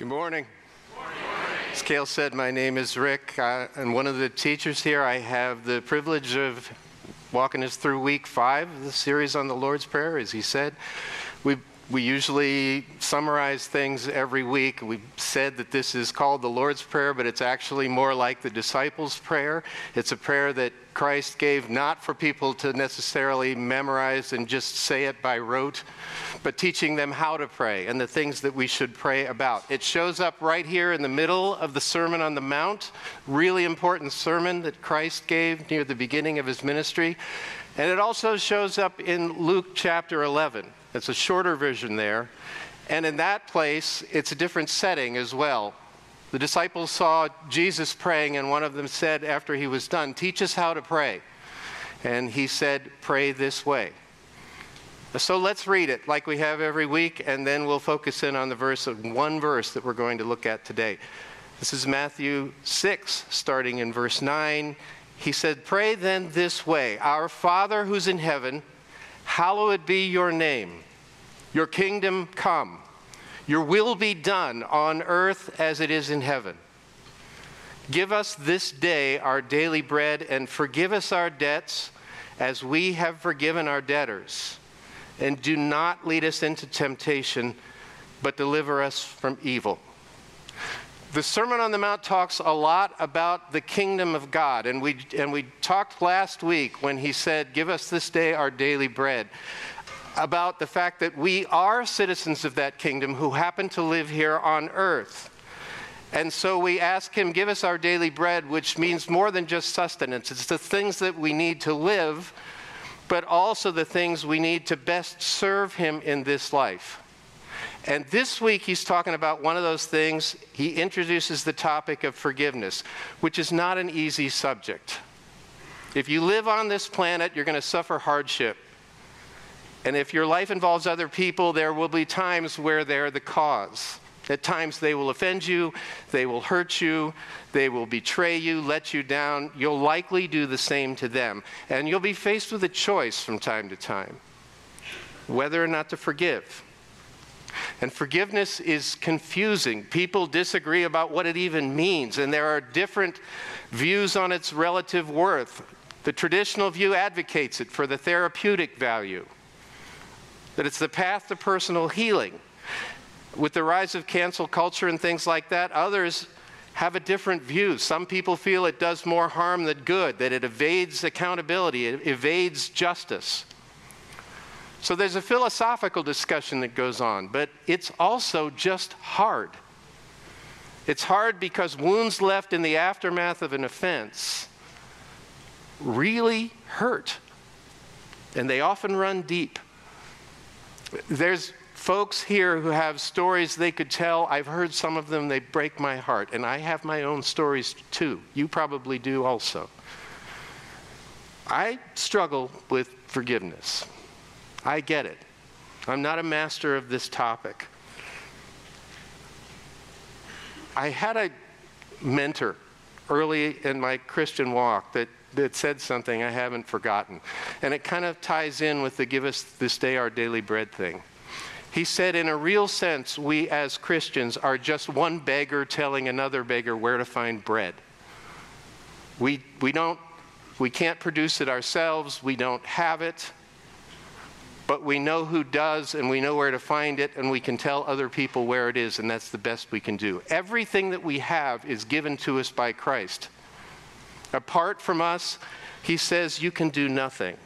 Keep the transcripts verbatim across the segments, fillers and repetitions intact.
Good morning. Good morning. As Cale said, my name is Rick. Uh, I'm one of the teachers here. I have the privilege of walking us through week five of the series on the Lord's Prayer. As he said, we we usually summarize things every week. We said that this is called the Lord's Prayer, but it's actually more like the disciples' prayer. It's a prayer that Christ gave not for people to necessarily memorize and just say it by rote, but teaching them how to pray and the things that we should pray about. It shows up right here in the middle of the Sermon on the Mount, really important sermon that Christ gave near the beginning of his ministry. And it also shows up in Luke chapter eleven. It's a shorter version there. And in that place, it's a different setting as well. The disciples saw Jesus praying, and one of them said after he was done, "Teach us how to pray." And he said, "Pray this way." So let's read it like we have every week, and then we'll focus in on the verse of one verse that we're going to look at today. This is Matthew six, starting in verse nine. He said, "Pray then this way, Our Father who's in heaven, hallowed be your name. Your kingdom come. Your will be done on earth as it is in heaven. Give us this day our daily bread, and forgive us our debts as we have forgiven our debtors. And do not lead us into temptation, but deliver us from evil." The Sermon on the Mount talks a lot about the kingdom of God. And we, and we talked last week when he said, "Give us this day our daily bread," about the fact that we are citizens of that kingdom who happen to live here on earth. And so we ask him, give us our daily bread, which means more than just sustenance. It's the things that we need to live, but also the things we need to best serve him in this life. And this week he's talking about one of those things. He introduces the topic of forgiveness, which is not an easy subject. If you live on this planet, you're going to suffer hardship. And if your life involves other people, there will be times where they're the cause. At times they will offend you, they will hurt you, they will betray you, let you down. You'll likely do the same to them. And you'll be faced with a choice from time to time, whether or not to forgive. And forgiveness is confusing. People disagree about what it even means, and there are different views on its relative worth. The traditional view advocates it for the therapeutic value, that it's the path to personal healing. With the rise of cancel culture and things like that, others have a different view. Some people feel it does more harm than good, that it evades accountability, it evades justice. So there's a philosophical discussion that goes on, but it's also just hard. It's hard because wounds left in the aftermath of an offense really hurt, and they often run deep. There's folks here who have stories they could tell. I've heard some of them, they break my heart. And I have my own stories too. You probably do also. I struggle with forgiveness. I get it. I'm not a master of this topic. I had a mentor early in my Christian walk that that said something I haven't forgotten. And it kind of ties in with the "give us this day our daily bread" thing. He said, in a real sense, we as Christians are just one beggar telling another beggar where to find bread. We, we, don't, we can't produce it ourselves. We don't have it. But we know who does, and we know where to find it, and we can tell other people where it is, and that's the best we can do. Everything that we have is given to us by Christ. Apart from us, he says, you can do nothing.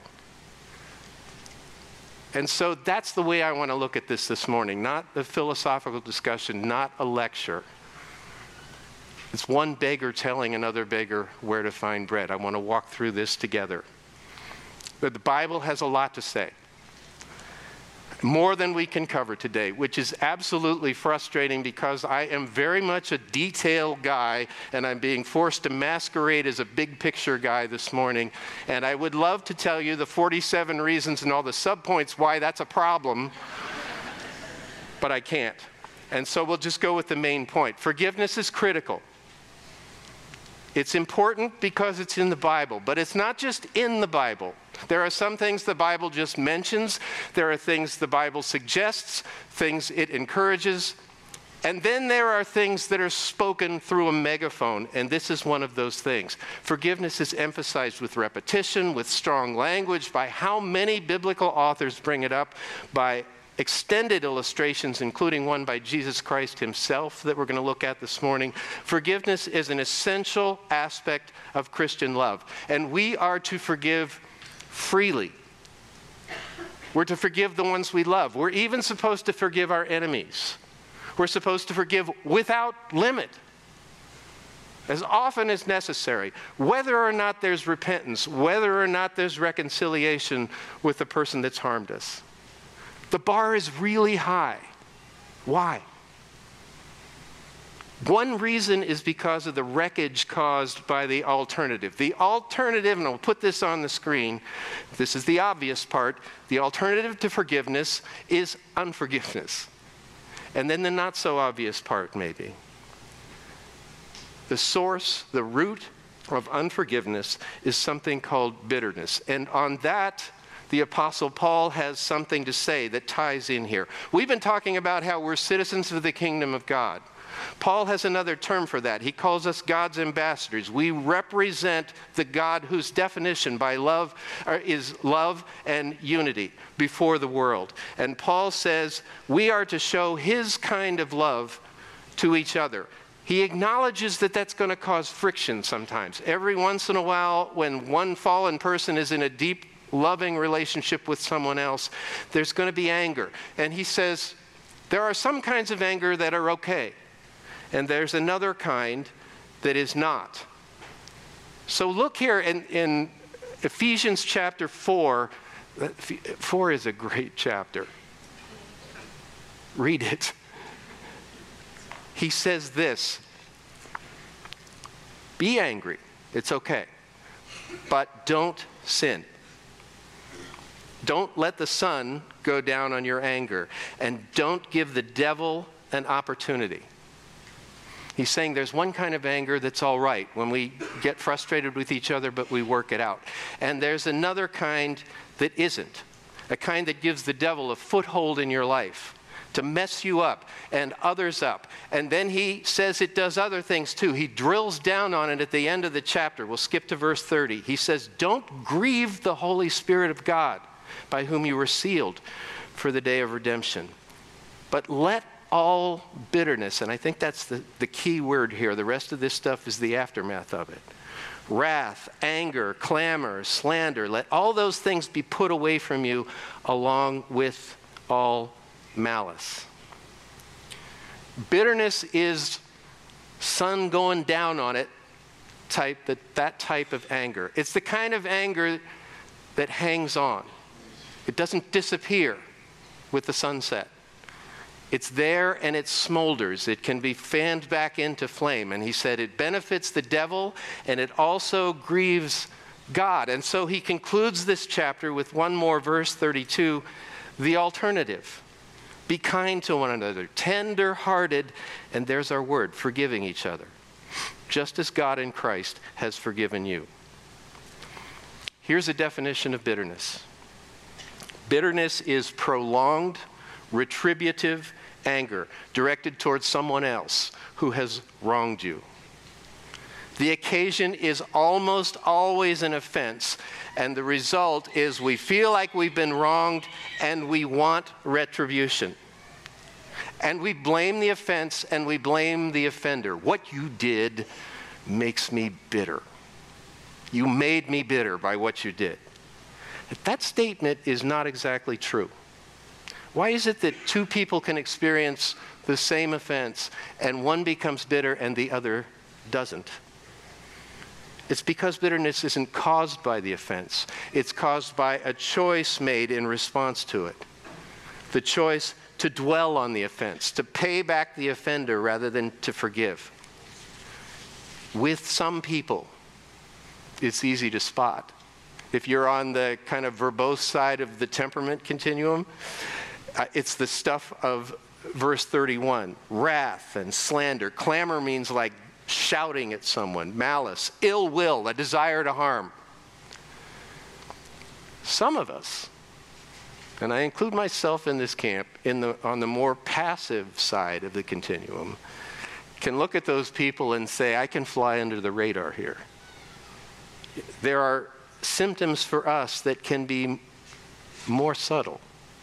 And so that's the way I want to look at this this morning, not a philosophical discussion, not a lecture. It's one beggar telling another beggar where to find bread. I want to walk through this together. But the Bible has a lot to say. More than we can cover today, which is absolutely frustrating because I am very much a detail guy, and I'm being forced to masquerade as a big picture guy this morning. And I would love to tell you the forty-seven reasons and all the subpoints why that's a problem, but I can't. And so we'll just go with the main point. Forgiveness is critical. It's important because it's in the Bible, but it's not just in the Bible. There are some things the Bible just mentions. There are things the Bible suggests, things it encourages. And then there are things that are spoken through a megaphone, and this is one of those things. Forgiveness is emphasized with repetition, with strong language, by how many biblical authors bring it up, by extended illustrations, including one by Jesus Christ himself that we're going to look at this morning. Forgiveness is an essential aspect of Christian love, and we are to forgive freely. We're to forgive the ones we love. We're even supposed to forgive our enemies. We're supposed to forgive without limit, as often as necessary, whether or not there's repentance, whether or not there's reconciliation with the person that's harmed us. The bar is really high. Why? One reason is because of the wreckage caused by the alternative. The alternative, and I'll put this on the screen, this is the obvious part, the alternative to forgiveness is unforgiveness. And then the not so obvious part, maybe. The source, the root of unforgiveness is something called bitterness. And on that, the Apostle Paul has something to say that ties in here. We've been talking about how we're citizens of the kingdom of God. Paul has another term for that. He calls us God's ambassadors. We represent the God whose definition by love is love and unity before the world. And Paul says we are to show his kind of love to each other. He acknowledges that that's going to cause friction sometimes. Every once in a while, when one fallen person is in a deep, loving relationship with someone else, there's going to be anger. And he says there are some kinds of anger that are okay. And there's another kind that is not. So look here in, in Ephesians chapter four. four is a great chapter. Read it. He says this, be angry, it's okay, but don't sin. Don't let the sun go down on your anger, and don't give the devil an opportunity. He's saying there's one kind of anger that's all right when we get frustrated with each other, but we work it out. And there's another kind that isn't, a kind that gives the devil a foothold in your life to mess you up and others up. And then he says it does other things too. He drills down on it at the end of the chapter. We'll skip to verse thirty. He says, don't grieve the Holy Spirit of God, by whom you were sealed for the day of redemption. But let all bitterness, and I think that's the, the key word here. The rest of this stuff is the aftermath of it. Wrath, anger, clamor, slander, let all those things be put away from you, along with all malice. Bitterness is sun going down on it type, that, that type of anger. It's the kind of anger that hangs on. It doesn't disappear with the sunset. It's there and it smolders. It can be fanned back into flame. And he said it benefits the devil and it also grieves God. And so he concludes this chapter with one more verse, thirty-two, the alternative. Be kind to one another, tender-hearted, and there's our word, forgiving each other, just as God in Christ has forgiven you. Here's a definition of bitterness. Bitterness is prolonged, retributive anger directed towards someone else who has wronged you. The occasion is almost always an offense, and the result is we feel like we've been wronged and we want retribution. And we blame the offense and we blame the offender. What you did makes me bitter. You made me bitter by what you did. That statement is not exactly true. Why is it that two people can experience the same offense and one becomes bitter and the other doesn't? It's because bitterness isn't caused by the offense. It's caused by a choice made in response to it. The choice to dwell on the offense, to pay back the offender rather than to forgive. With some people, it's easy to spot. If you're on the kind of verbose side of the temperament continuum, uh, it's the stuff of verse thirty-one. Wrath and slander. Clamor means like shouting at someone. Malice, ill will, a desire to harm. Some of us and I include myself in this camp, in the, on the more passive side of the continuum, can look at those people and say, I can fly under the radar here. There are symptoms for us that can be more subtle.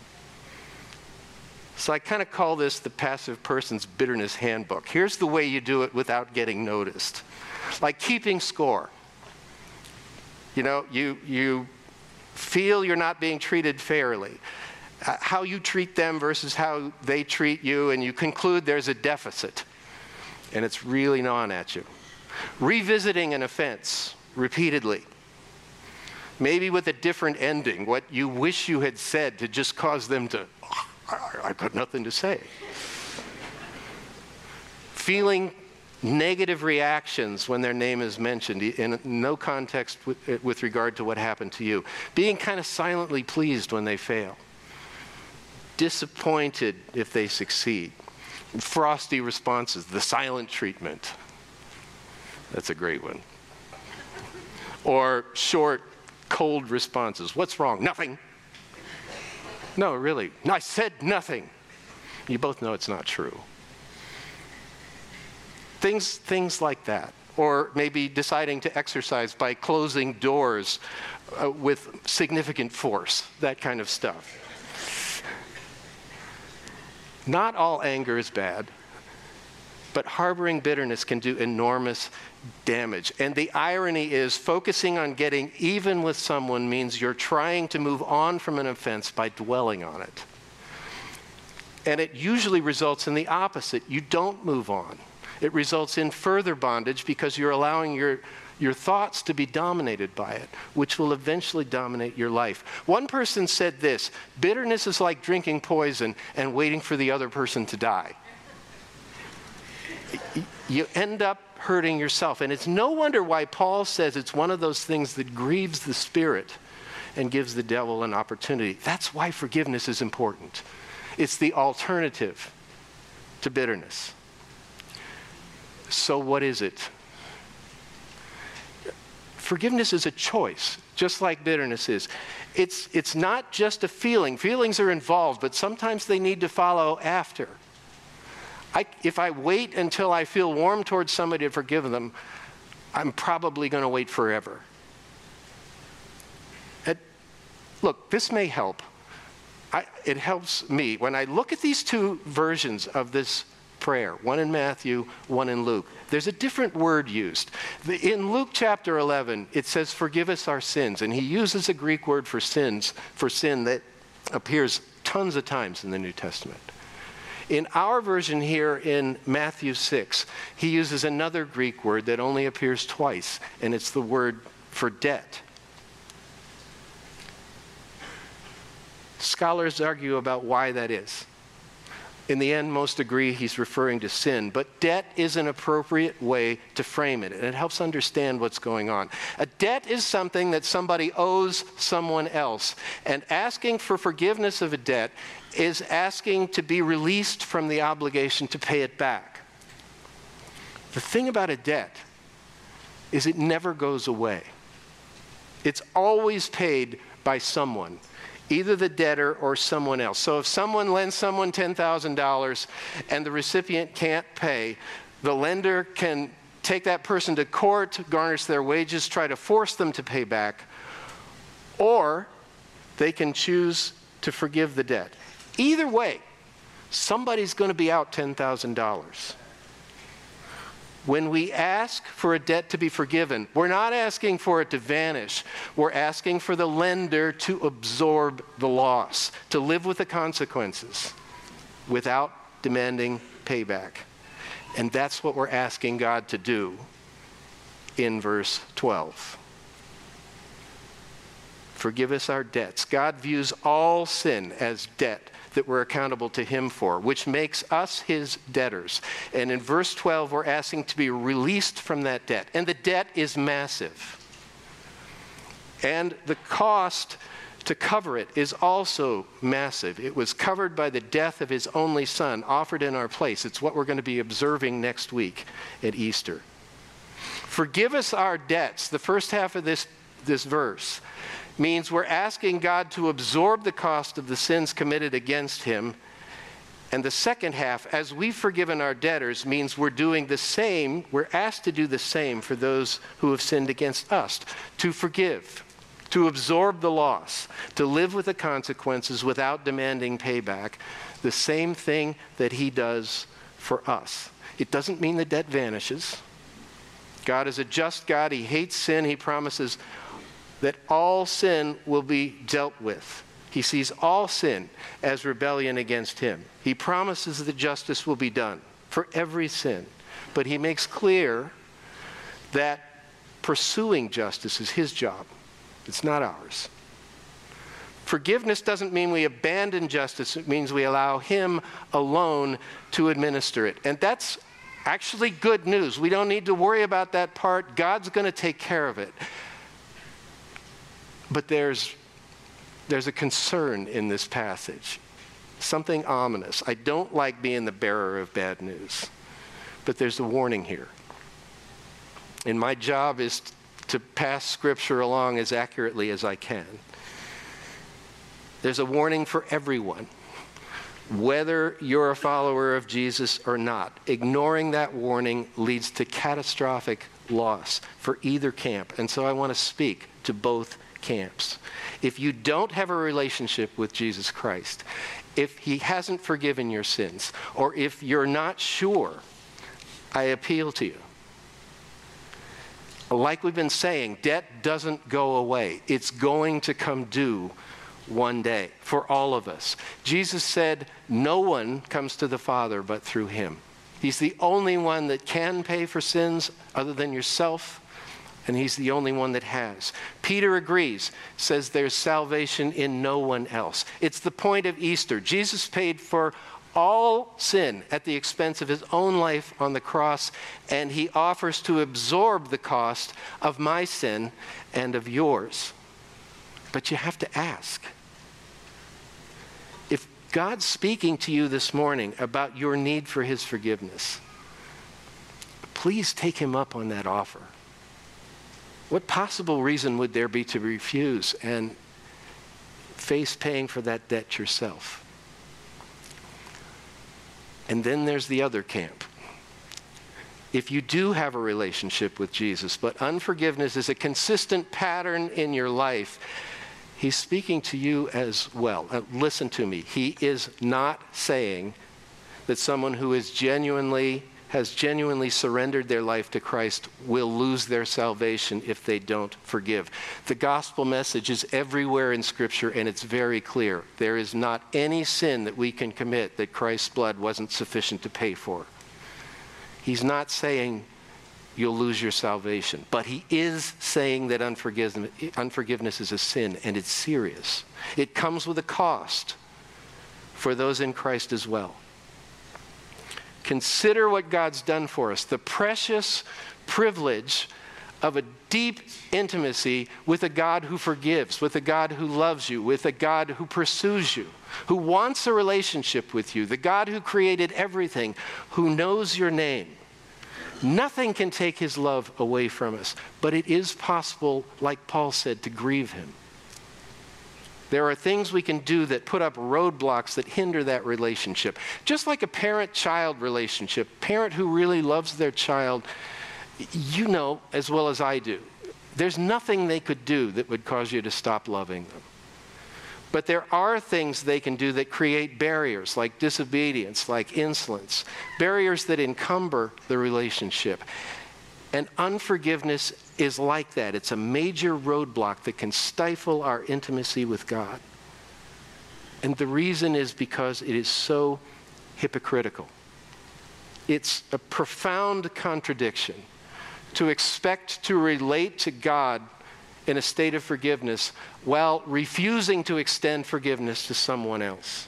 So I kind of call this the passive person's bitterness handbook. Here's the way you do it without getting noticed. Like keeping score. You know, you, you feel you're not being treated fairly. Uh, how you treat them versus how they treat you, and you conclude there's a deficit. And it's really gnawing at you. Revisiting an offense repeatedly. Maybe with a different ending, what you wish you had said to just cause them to, oh, I, I've got nothing to say. Feeling negative reactions when their name is mentioned in no context with, with regard to what happened to you. Being kind of silently pleased when they fail. Disappointed if they succeed. Frosty responses, the silent treatment. That's a great one. Or short, cold responses. What's wrong? Nothing. No, really. No, I said nothing. You both know it's not true. Things, things like that. Or maybe deciding to exercise by closing doors uh, with significant force. That kind of stuff. Not all anger is bad, but harboring bitterness can do enormous damage. And the irony is, focusing on getting even with someone means you're trying to move on from an offense by dwelling on it. And it usually results in the opposite. You don't move on. It results in further bondage because you're allowing your your thoughts to be dominated by it, which will eventually dominate your life. One person said this, bitterness is like drinking poison and waiting for the other person to die. You end up hurting yourself. And it's no wonder why Paul says it's one of those things that grieves the spirit and gives the devil an opportunity. That's why forgiveness is important. It's the alternative to bitterness. So what is it? Forgiveness is a choice, just like bitterness is. It's, it's not just a feeling. Feelings are involved, but sometimes they need to follow after. I, if I wait until I feel warm towards somebody to forgive them, I'm probably going to wait forever. It, look, this may help. I, it helps me. When I look at these two versions of this prayer, one in Matthew, one in Luke, there's a different word used. In Luke chapter eleven, it says, forgive us our sins. And he uses a Greek word for sins, for sin that appears tons of times in the New Testament. In our version here in Matthew six, he uses another Greek word that only appears twice, and it's the word for debt. Scholars argue about why that is. In the end, most agree he's referring to sin, but debt is an appropriate way to frame it, and it helps understand what's going on. A debt is something that somebody owes someone else, and asking for forgiveness of a debt is asking to be released from the obligation to pay it back. The thing about a debt is it never goes away. It's always paid by someone, either the debtor or someone else. So if someone lends someone ten thousand dollars and the recipient can't pay, the lender can take that person to court, garnish their wages, try to force them to pay back, or they can choose to forgive the debt. Either way, somebody's going to be out ten thousand dollars. When we ask for a debt to be forgiven, we're not asking for it to vanish. We're asking for the lender to absorb the loss, to live with the consequences without demanding payback. And that's what we're asking God to do in verse twelve. Forgive us our debts. God views all sin as debt that we're accountable to him for, which makes us his debtors. And in verse twelve, we're asking to be released from that debt. And the debt is massive. And the cost to cover it is also massive. It was covered by the death of his only son, offered in our place. It's what we're going to be observing next week at Easter. Forgive us our debts, the first half of this, this verse, means we're asking God to absorb the cost of the sins committed against him. And the second half, as we've forgiven our debtors, means we're doing the same, we're asked to do the same for those who have sinned against us, to forgive, to absorb the loss, to live with the consequences without demanding payback, the same thing that he does for us. It doesn't mean the debt vanishes. God is a just God. He hates sin. He promises that all sin will be dealt with. He sees all sin as rebellion against him. He promises that justice will be done for every sin. But he makes clear that pursuing justice is his job. It's not ours. Forgiveness doesn't mean we abandon justice. It means we allow him alone to administer it. And that's actually good news. We don't need to worry about that part. God's going to take care of it. But there's, there's a concern in this passage, something ominous. I don't like being the bearer of bad news, but there's a warning here. And my job is to pass Scripture along as accurately as I can. There's a warning for everyone, whether you're a follower of Jesus or not. Ignoring that warning leads to catastrophic loss for either camp. And so I want to speak to both camps. If you don't have a relationship with Jesus Christ, if he hasn't forgiven your sins, or if you're not sure, I appeal to you. Like we've been saying, debt doesn't go away. It's going to come due one day for all of us. Jesus said, no one comes to the Father but through him. He's the only one that can pay for sins other than yourself, and he's the only one that has. Peter agrees, says there's salvation in no one else. It's the point of Easter. Jesus paid for all sin at the expense of his own life on the cross, and he offers to absorb the cost of my sin and of yours. But you have to ask. If God's speaking to you this morning about your need for his forgiveness, please take him up on that offer. What possible reason would there be to refuse and face paying for that debt yourself? And then there's the other camp. If you do have a relationship with Jesus, but unforgiveness is a consistent pattern in your life, he's speaking to you as well. Uh, listen to me. He is not saying that someone who is genuinely, has genuinely surrendered their life to Christ will lose their salvation if they don't forgive. The gospel message is everywhere in Scripture, and it's very clear. There is not any sin that we can commit that Christ's blood wasn't sufficient to pay for. He's not saying you'll lose your salvation, but he is saying that unforgiveness, unforgiveness is a sin, and it's serious. It comes with a cost for those in Christ as well. Consider what God's done for us, the precious privilege of a deep intimacy with a God who forgives, with a God who loves you, with a God who pursues you, who wants a relationship with you, the God who created everything, who knows your name. Nothing can take his love away from us, but it is possible, like Paul said, to grieve him. There are things we can do that put up roadblocks that hinder that relationship. Just like a parent-child relationship, parent who really loves their child, you know as well as I do, there's nothing they could do that would cause you to stop loving them. But there are things they can do that create barriers, like disobedience, like insolence, barriers that encumber the relationship. And unforgiveness is like that. It's a major roadblock that can stifle our intimacy with God. And the reason is because it is so hypocritical. It's a profound contradiction to expect to relate to God in a state of forgiveness while refusing to extend forgiveness to someone else.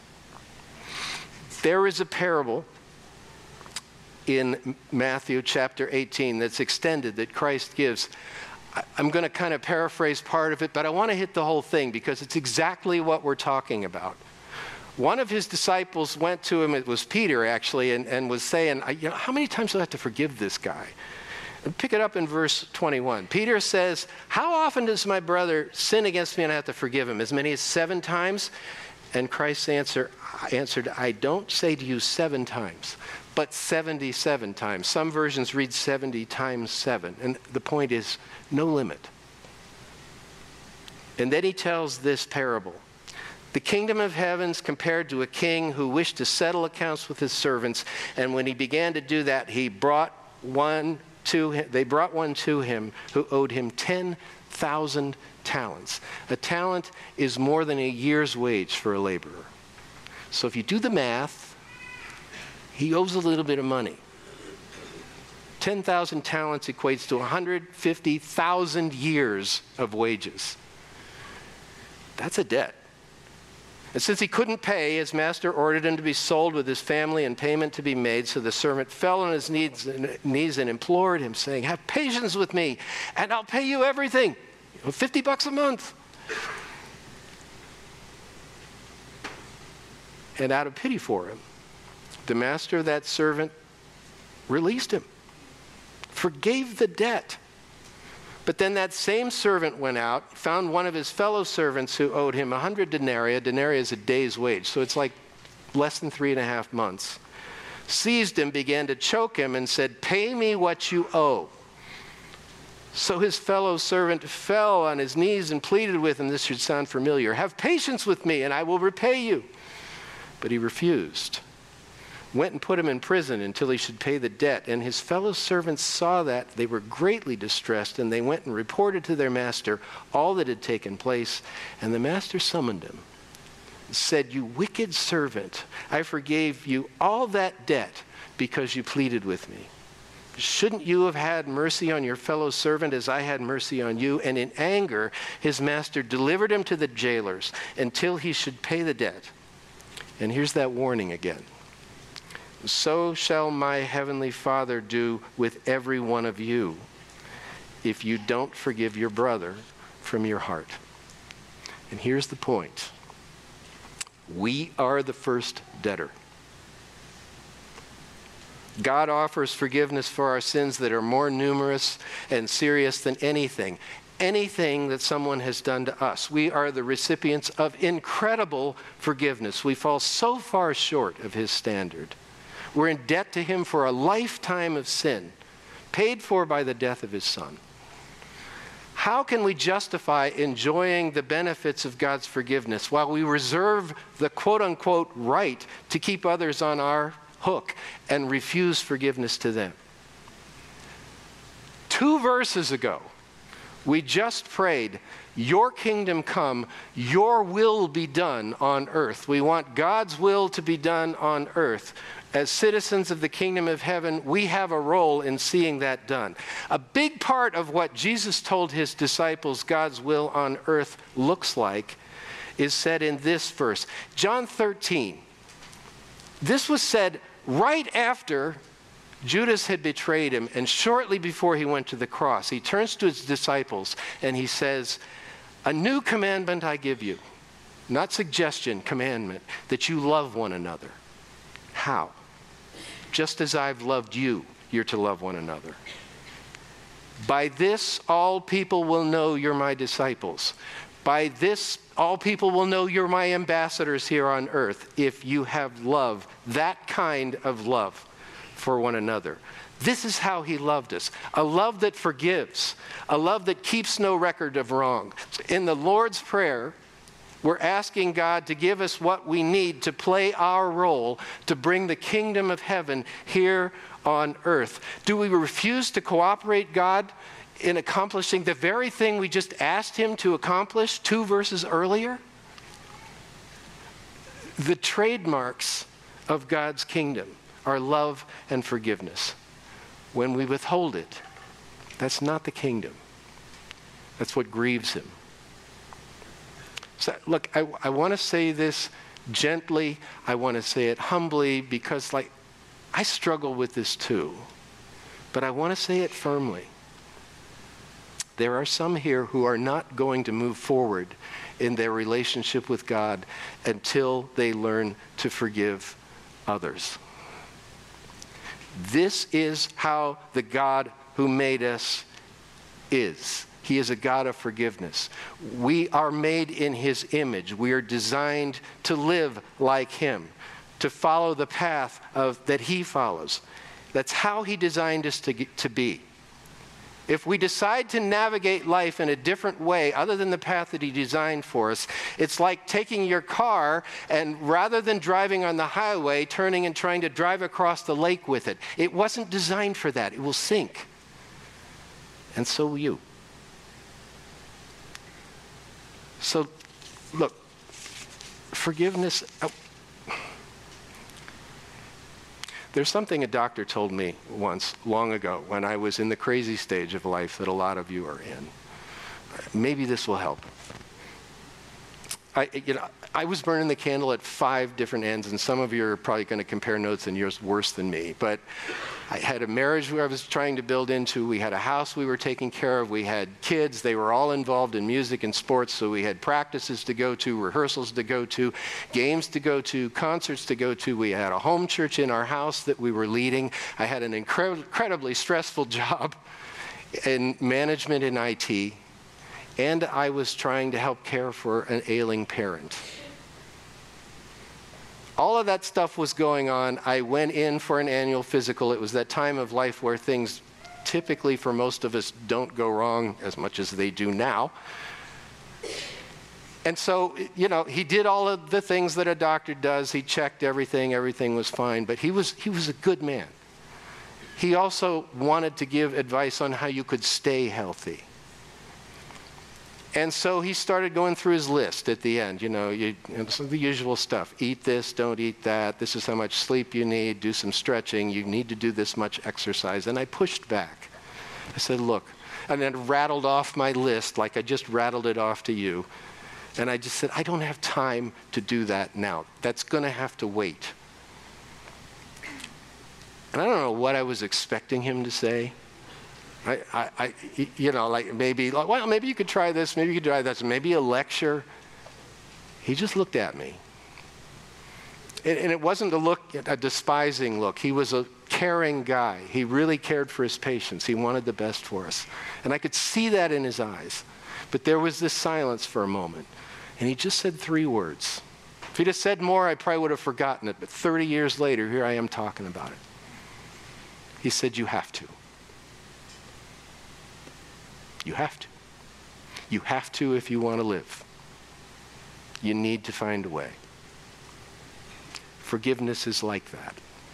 There is a parable in Matthew chapter eighteen that's extended that Christ gives. I'm going to kind of paraphrase part of it, but I want to hit the whole thing because it's exactly what we're talking about. One of his disciples went to him, it was Peter actually, and, and was saying, you know, how many times do I have to forgive this guy? Pick it up in verse twenty-one. Peter says, how often does my brother sin against me and I have to forgive him? As many as seven times? And Christ answer, answered, I don't say to you seven times, but seventy-seven times. Some versions read seventy times seven. And the point is, no limit. And then he tells this parable. The kingdom of heavens compared to a king who wished to settle accounts with his servants. And when he began to do that, he brought one to him, they brought one to him who owed him ten thousand talents. A talent is more than a year's wage for a laborer. So if you do the math, he owes a little bit of money. ten thousand talents equates to one hundred fifty thousand years of wages. That's a debt. And since he couldn't pay, his master ordered him to be sold with his family and payment to be made. So the servant fell on his knees, knees and implored him, saying, have patience with me, and I'll pay you everything. You know, fifty bucks a month. And out of pity for him, the master of that servant released him, forgave the debt. But then that same servant went out, found one of his fellow servants who owed him a hundred denarii. A denarii is a day's wage, so it's like less than three and a half months. Seized him, began to choke him, and said, pay me what you owe. So his fellow servant fell on his knees and pleaded with him. This should sound familiar. Have patience with me, and I will repay you. But he refused. Went and put him in prison until he should pay the debt. And his fellow servants saw that. They were greatly distressed, and they went and reported to their master all that had taken place. And the master summoned him, said, you wicked servant, I forgave you all that debt because you pleaded with me. Shouldn't you have had mercy on your fellow servant as I had mercy on you? And in anger, his master delivered him to the jailers until he should pay the debt. And here's that warning again. So shall my heavenly Father do with every one of you if you don't forgive your brother from your heart. And here's the point. We are the first debtor. God offers forgiveness for our sins that are more numerous and serious than anything. Anything that someone has done to us. We are the recipients of incredible forgiveness. We fall so far short of his standard. We're in debt to him for a lifetime of sin, paid for by the death of his son. How can we justify enjoying the benefits of God's forgiveness while we reserve the quote-unquote right to keep others on our hook and refuse forgiveness to them? Two verses ago, we just prayed, your kingdom come, your will be done on earth. We want God's will to be done on earth. As citizens of the kingdom of heaven, we have a role in seeing that done. A big part of what Jesus told his disciples God's will on earth looks like is said in this verse. John thirteen. This was said right after Judas had betrayed him, and shortly before he went to the cross. He turns to his disciples and he says, a new commandment I give you, not suggestion, commandment, that you love one another. How? Just as I've loved you, you're to love one another. By this, all people will know you're my disciples. By this, all people will know you're my ambassadors here on earth, if you have love, that kind of love for one another. This is how he loved us. A love that forgives. A love that keeps no record of wrong. In the Lord's Prayer, we're asking God to give us what we need to play our role to bring the kingdom of heaven here on earth. Do we refuse to cooperate, God, in accomplishing the very thing we just asked him to accomplish two verses earlier? The trademarks of God's kingdom are love and forgiveness. When we withhold it, that's not the kingdom. That's what grieves him. So, look, I, I want to say this gently. I want to say it humbly because, like, I struggle with this too. But I want to say it firmly. There are some here who are not going to move forward in their relationship with God until they learn to forgive others. This is how the God who made us is. He is a God of forgiveness. We are made in his image. We are designed to live like him, to follow the path of, that he follows. That's how he designed us to, get, to be. If we decide to navigate life in a different way other than the path that he designed for us, it's like taking your car and rather than driving on the highway, turning and trying to drive across the lake with it. It wasn't designed for that. It will sink. And so will you. So, look, forgiveness. Oh, there's something a doctor told me once, long ago, when I was in the crazy stage of life that a lot of you are in. Maybe this will help. I, you know, I was burning the candle at five different ends, and some of you are probably going to compare notes, and yours worse than me. But I had a marriage where I was trying to build into. We had a house we were taking care of. We had kids. They were all involved in music and sports, so we had practices to go to, rehearsals to go to, games to go to, concerts to go to. We had a home church in our house that we were leading. I had an incred- incredibly stressful job in management in I T. And I was trying to help care for an ailing parent. All of that stuff was going on. I went in for an annual physical. It was that time of life where things typically for most of us don't go wrong as much as they do now. And so, you know, he did all of the things that a doctor does. He checked everything. Everything was fine. But he was, he was a good man. He also wanted to give advice on how you could stay healthy. And so he started going through his list at the end, you know, you, you know, the usual stuff. Eat this, don't eat that. This is how much sleep you need. Do some stretching. You need to do this much exercise. And I pushed back. I said, look, and then rattled off my list like I just rattled it off to you. And I just said, I don't have time to do that now. That's going to have to wait. And I don't know what I was expecting him to say. I, I, I, you know, like maybe, like, well, maybe you could try this, maybe you could try that, maybe a lecture. He just looked at me. And, and it wasn't a look, a despising look. He was a caring guy. He really cared for his patients. He wanted the best for us. And I could see that in his eyes. But there was this silence for a moment. And he just said three words. If he'd have said more, I probably would have forgotten it. But thirty years later, here I am talking about it. He said, you have to. You have to. You have to if you want to live. You need to find a way. Forgiveness is like that.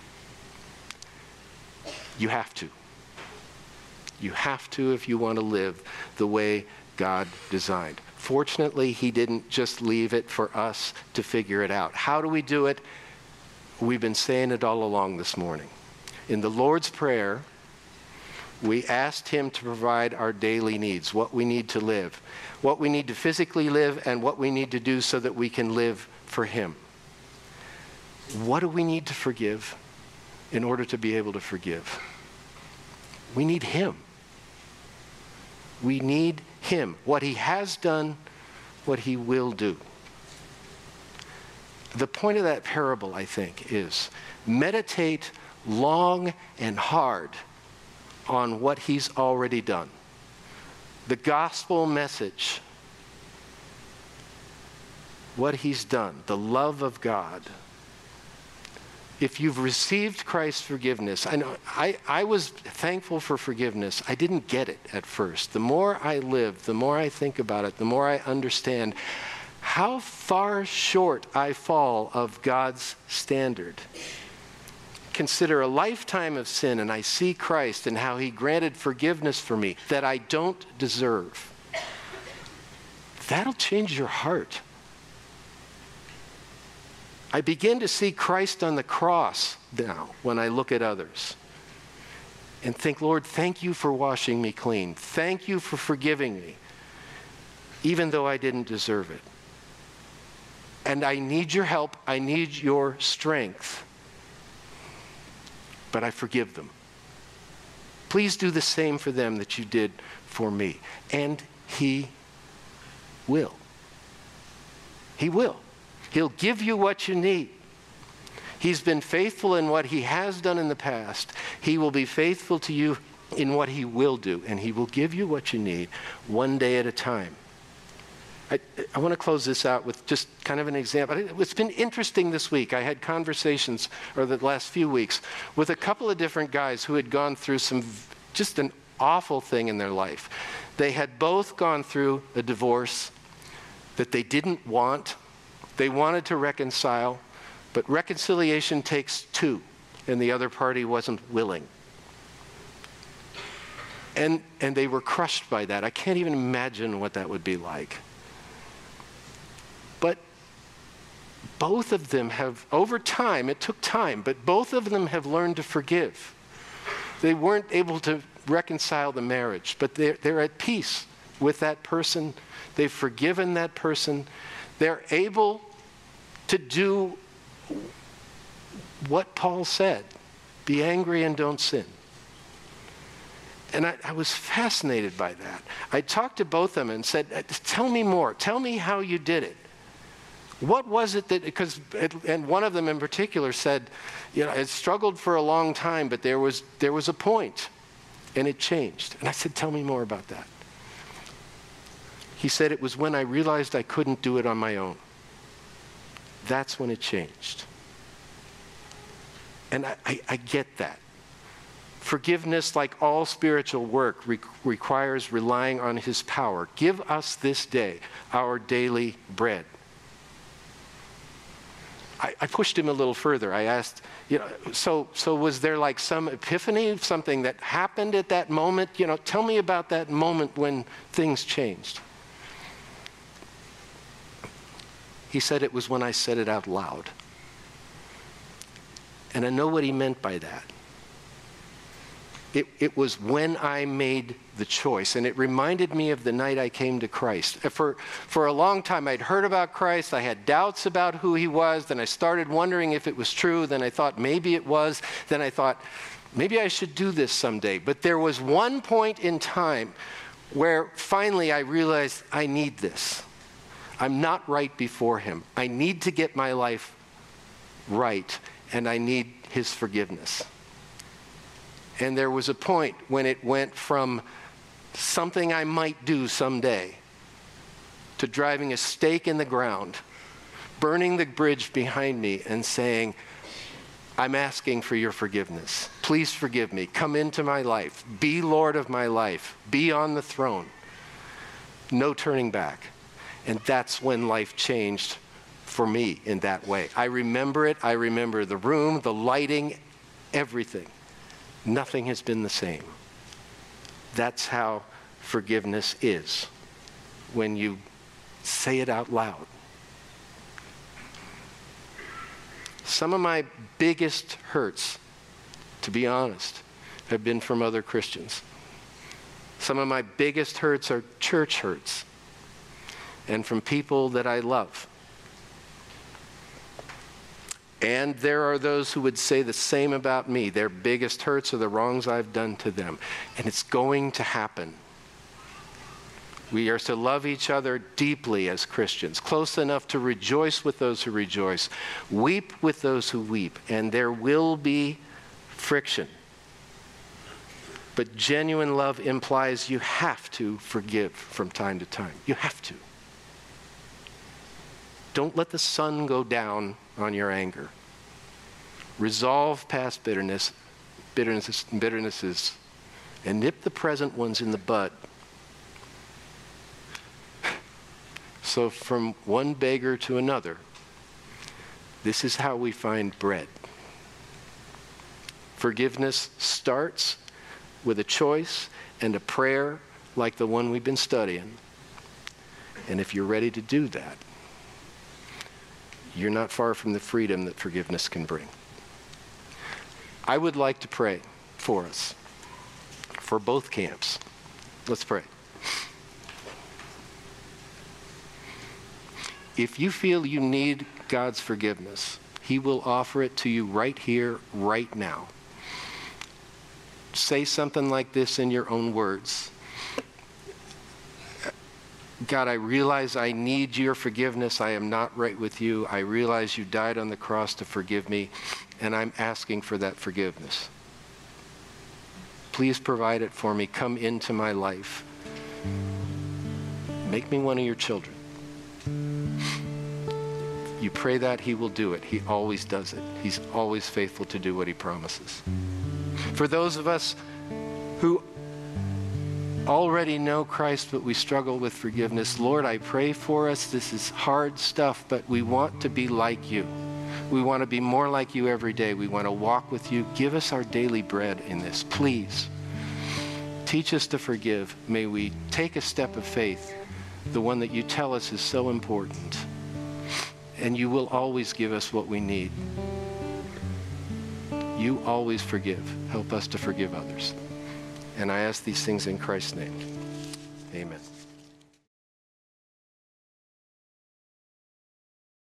You have to. You have to if you want to live the way God designed. Fortunately, he didn't just leave it for us to figure it out. How do we do it? We've been saying it all along this morning. In the Lord's Prayer, we asked him to provide our daily needs, what we need to live, what we need to physically live, and what we need to do so that we can live for him. What do we need to forgive in order to be able to forgive? We need him. We need him. What he has done, what he will do. The point of that parable, I think, is meditate long and hard on what he's already done. The gospel message, what he's done, the love of God. If you've received Christ's forgiveness, I know I, I was thankful for forgiveness. I didn't get it at first. The more I live, the more I think about it, the more I understand how far short I fall of God's standard. Consider a lifetime of sin, and I see Christ and how he granted forgiveness for me that I don't deserve. That'll change your heart. I begin to see Christ on the cross now when I look at others and think, Lord, thank you for washing me clean. Thank you for forgiving me, even though I didn't deserve it. And I need your help. I need your strength. But I forgive them. Please do the same for them that you did for me. And he will. He will. He'll give you what you need. He's been faithful in what he has done in the past. He will be faithful to you in what he will do, and he will give you what you need one day at a time. I, I want to close this out with just kind of an example. It's been interesting this week. I had conversations, or the last few weeks, with a couple of different guys who had gone through some, just an awful thing in their life. They had both gone through a divorce that they didn't want. They wanted to reconcile, but reconciliation takes two, and the other party wasn't willing. And, and they were crushed by that. I can't even imagine what that would be like. But both of them have, over time, it took time, but both of them have learned to forgive. They weren't able to reconcile the marriage, but they're, they're at peace with that person. They've forgiven that person. They're able to do what Paul said, be angry and don't sin. And I, I was fascinated by that. I talked to both of them and said, tell me more. Tell me how you did it. What was it that, because, and one of them in particular said, you know, I struggled for a long time, but there was, there was a point, and it changed. And I said, tell me more about that. He said, it was when I realized I couldn't do it on my own. That's when it changed. And I, I, I get that. Forgiveness, like all spiritual work, re- requires relying on his power. Give us this day our daily bread. I, I pushed him a little further. I asked, you know, so, so was there like some epiphany, something that happened at that moment? You know, tell me about that moment when things changed. He said it was when I said it out loud. And I know what he meant by that. It, it was when I made the choice, and it reminded me of the night I came to Christ. For, for a long time, I'd heard about Christ. I had doubts about who he was. Then I started wondering if it was true. Then I thought maybe it was. Then I thought, maybe I should do this someday. But there was one point in time where finally I realized I need this. I'm not right before him. I need to get my life right, and I need his forgiveness. And there was a point when it went from something I might do someday to driving a stake in the ground, burning the bridge behind me and saying, I'm asking for your forgiveness. Please forgive me. Come into my life. Be Lord of my life. Be on the throne. No turning back. And that's when life changed for me in that way. I remember it. I remember the room, the lighting, everything. Nothing has been the same. That's how forgiveness is, when you say it out loud. Some of my biggest hurts, to be honest, have been from other Christians. Some of my biggest hurts are church hurts, and from people that I love. And there are those who would say the same about me. Their biggest hurts are the wrongs I've done to them. And it's going to happen. We are to love each other deeply as Christians, close enough to rejoice with those who rejoice, weep with those who weep, and there will be friction. But genuine love implies you have to forgive from time to time. You have to. Don't let the sun go down on your anger. Resolve past bitterness, bitternesses, bitternesses, and nip the present ones in the bud. So from one beggar to another, this is how we find bread. Forgiveness starts with a choice and a prayer like the one we've been studying. And if you're ready to do that, you're not far from the freedom that forgiveness can bring. I would like to pray for us, for both camps. Let's pray. If you feel you need God's forgiveness, he will offer it to you right here, right now. Say something like this in your own words. God, I realize I need your forgiveness. I am not right with you. I realize you died on the cross to forgive me, and I'm asking for that forgiveness. Please provide it for me. Come into my life. Make me one of your children. You pray that, he will do it. He always does it. He's always faithful to do what he promises. For those of us who already know Christ, but we struggle with forgiveness, Lord, I pray for us. This is hard stuff, but we want to be like you. We want to be more like you every day. We want to walk with you. Give us our daily bread in this, please. Teach us to forgive. May we take a step of faith, the one that you tell us is so important. And you will always give us what we need. You always forgive. Help us to forgive others. And I ask these things in Christ's name. Amen.